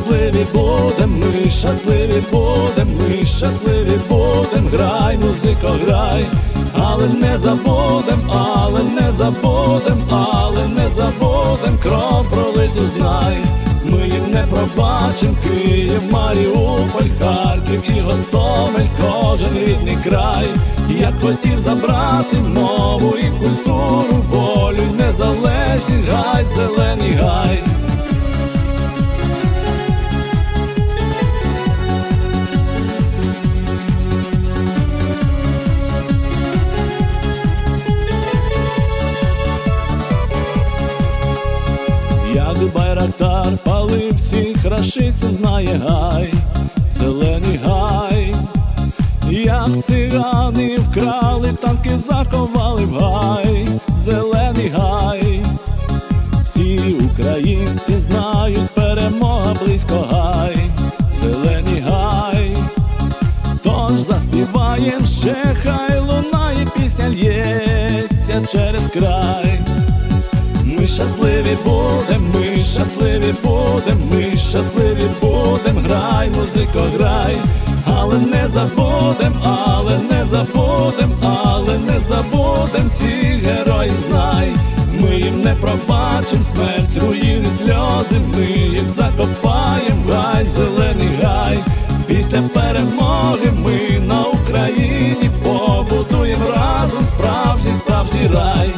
щасливі будем, ми щасливі будем, ми щасливі будем, грай, музико, грай, але не забудем, але не забудем, але не забудем, кров пролиту знай. Ми їм не пробачим Київ, Маріуполь, Харків і Гостомель, кожен рідний край. Як хотів забрати мову і культуру, волю й незалежність, гай, зелений гай. Як Байрактар палив всіх рашистів, знає гай, зелений гай. Як цигани вкрали танки, заховали в гай, зелений гай. Всі українці знають, перемога близько, гай, зелений гай. Тож заспіваєм ще, хай лунає пісня, лється через край. Ми щасливі будем, ми щасливі будем, ми щасливі будем, грай, музико, грай, але не забудем, але не забудем, але не забудем, всі герої знай. Ми їм не пробачим смерть, руїни, сльози, ми їх закопаєм, гай, зелений гай. Після перемоги ми на Україні побудуєм разом справжній, справжній рай.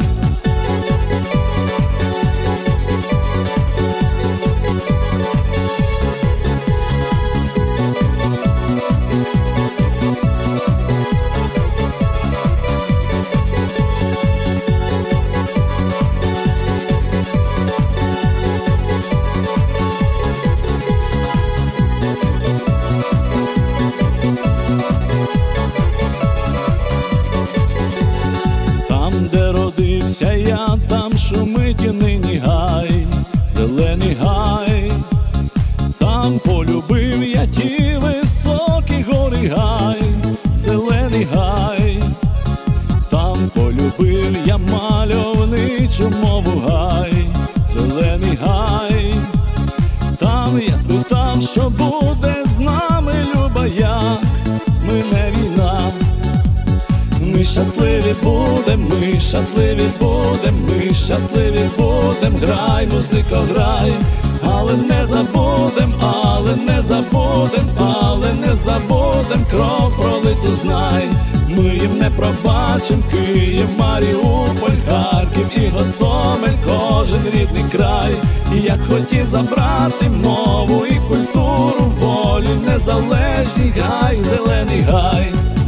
Я там шумить і нині гай, зелений гай. Там полюбив я ті високі гори, гай, зелений гай. Там полюбив я мальовничу мову, гай, зелений гай. Там я спитав, що буде з нами, люба, як мине війна. Ми щасливі будем, ми щасливі будем, ми щасливі будем, грай, музико, грай, але не забудем, але не забудем, але не забудем, кров пролиту знай. Ми їм не пробачим Київ, Маріуполь, Харків і Гостомель, кожен рідний край. Як хотів забрати мову і культуру, волю, незалежність, гай, зелений гай.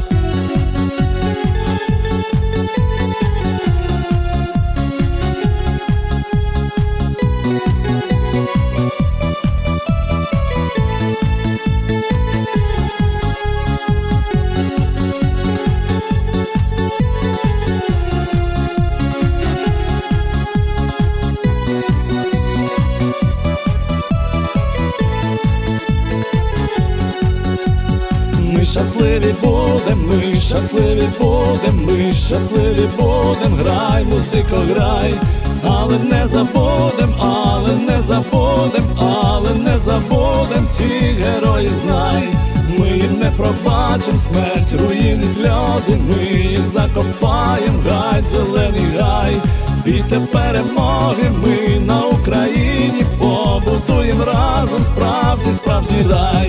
Ми щасливі будем, ми щасливі будем, ми щасливі будем, грай, музико, грай, але не забудем, але не забудем, але не забудем, всі герої знай. Ми їм не пробачим смерть, руїни, сльози, ми їх закопаєм, гай, зелений гай. Після перемоги ми на Україні побудуєм разом справжній, справжній рай.